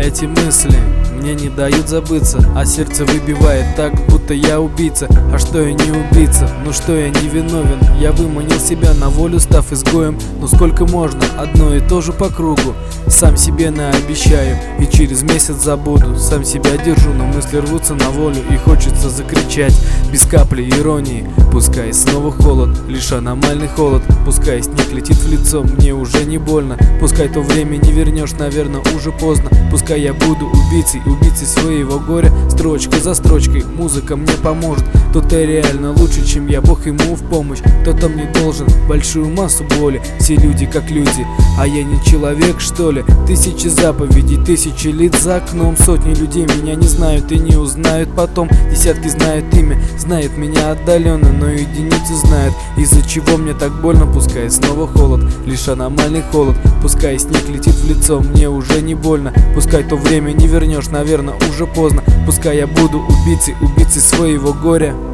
Эти мысли мне не дают забыться, а сердце выбивает так, будто я убийца. А что я не убийца? Ну что я не виновен? Я выманил себя на волю, став изгоем. Ну сколько можно? Одно и то же по кругу. Сам себе наобещаю и через месяц забуду. Сам себя держу, но мысли рвутся на волю, и хочется закричать без капли иронии. Пускай снова холод, лишь аномальный холод. Пускай снег летит в лицо, мне уже не больно. Пускай то время не вернешь, наверное, уже поздно. Пускай я буду убийцей своего горя. Строчка за строчкой музыка мне поможет. Кто-то реально лучше, чем я, Бог ему в помощь. Кто-то мне должен большую массу боли. Все люди как люди, а я не человек, что ли? Тысячи заповедей, тысячи лиц за окном. Сотни людей меня не знают и не узнают потом. Десятки знают имя, знают меня отдаленно, но единицы знают, из-за чего мне так больно. Пускай снова холод, лишь аномальный холод. Пускай снег летит в лицо, мне уже не больно. Пускай то время не вернешь, наверное, уже поздно. Пускай я буду убийцей своего горя.